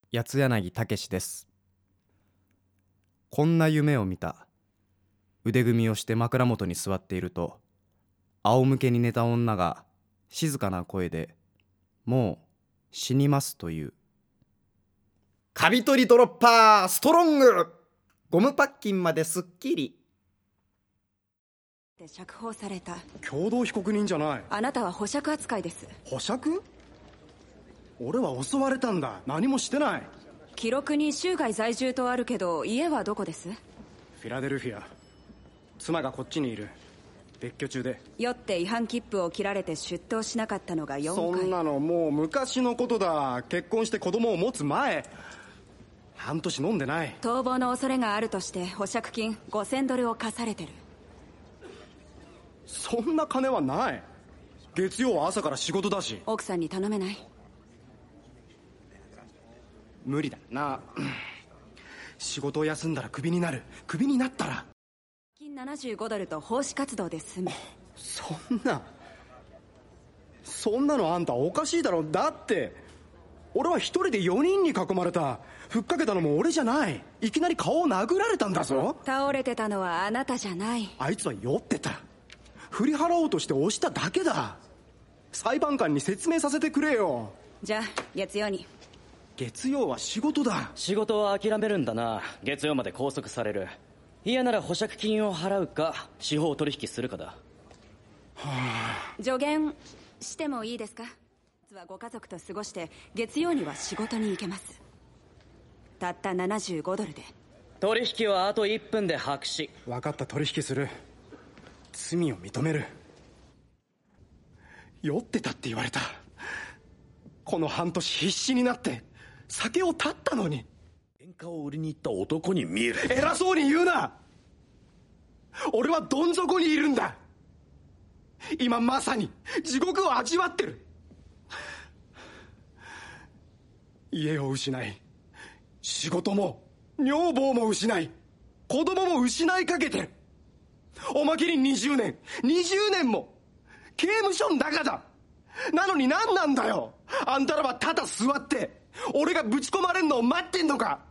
八柳武です。こんな夢を見た。腕組みをして枕元に座っていると、仰向けに寝た女が静かな声で、もう死にますという。カビ取りドロッパーストロング、ゴムパッキンまですっきり。 で釈放された。 共同被告人じゃない。 あなたは保釈扱いです。 保釈？俺は襲われたんだ。何もしてない。 記録に州外在住とあるけど、家はどこです？ フィラデルフィア。妻がこっちにいる。別居中で。 酔って違反切符を切られて出頭しなかったのが4回。 そんなのもう昔のことだ。結婚して子供を持つ前。半年飲んでない。 逃亡の恐れがあるとして保釈金$5000を課されてる。 そんな金はない。月曜は朝から仕事だし。 奥さんに頼めない？ 無理だな。仕事を休んだらクビになる。クビになったら金$75と奉仕活動で済む。 そんなのあんたおかしいだろ。だって俺は一人で4人に囲まれた。ふっかけたのも俺じゃない。いきなり顔を殴られたんだぞ。 倒れてたのはあなたじゃない。 あいつは酔ってた。振り払おうとして押しただけだ。裁判官に説明させてくれよ。 じゃあ月曜に。 月曜は仕事だ。 仕事は諦めるんだな。月曜まで拘束される。嫌なら保釈金を払うか司法取引するかだ。 助言してもいいですか？ご家族と過ごして月曜には仕事に行けます。たった$75で。 取引はあと1分で白紙。 分かった。取引する。罪を認める。酔ってたって言われた。この半年必死になって酒を断ったのに。 喧嘩を売りに行った男に見える。 偉そうに言うな。俺はどん底にいるんだ。今まさに地獄を味わってる。家を失い、仕事も女房も失い、子供も失いかけてる。おまけに20年も刑務所の中だ。なのに何なんだよ。あんたらはただ座って俺がぶち込まれんのを待ってんのか。